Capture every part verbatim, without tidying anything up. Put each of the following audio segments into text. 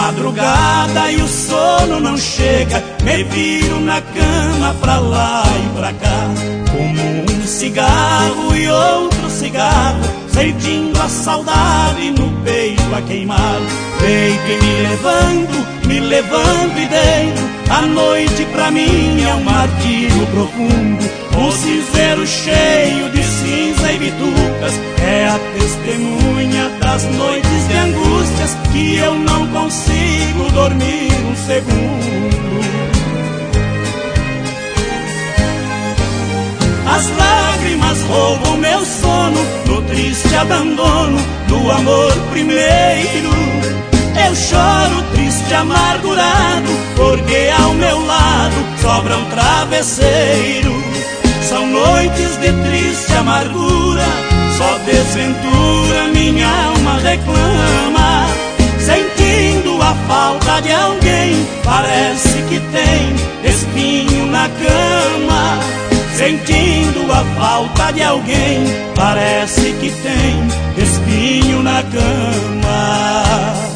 madrugada e o sono não chega, me viro na cama pra lá e pra cá, como um cigarro e outro cigarro, sentindo a saudade no peito a queimar. Deito e me levando, me levando e deito, a noite pra mim é um martírio profundo. Um cinzeiro cheio de cinza e bitucas é a testemunha das noites de angústias que eu não consigo dormir um segundo. As lágrimas roubam meu sono no triste abandono do amor primeiro. Eu choro triste, amargurado, porque ao meu lado sobra um travesseiro. São noites de triste amargura, só desventura minha alma reclama. Sentindo a falta de alguém, parece que tem espinho na cama. Sentindo a falta de alguém, parece que tem espinho na cama.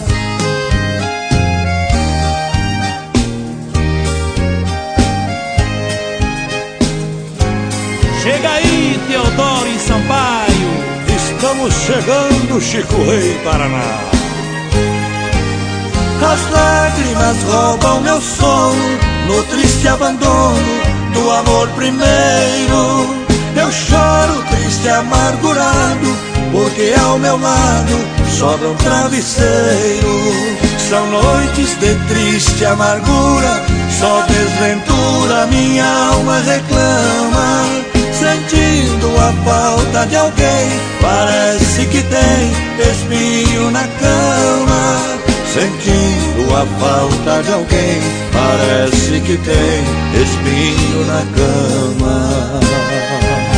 Chega aí, Teodoro e Sampaio. Estamos chegando, Chico Rei, Paraná. As lágrimas roubam meu sono no triste abandono do amor primeiro. Eu choro triste, amargurado, porque ao meu lado sobra um travesseiro. São noites de triste amargura, só desventura minha alma reclama. Sentindo a falta de alguém, parece que tem espinho na cama. Sentindo a falta de alguém, parece que tem espinho na cama.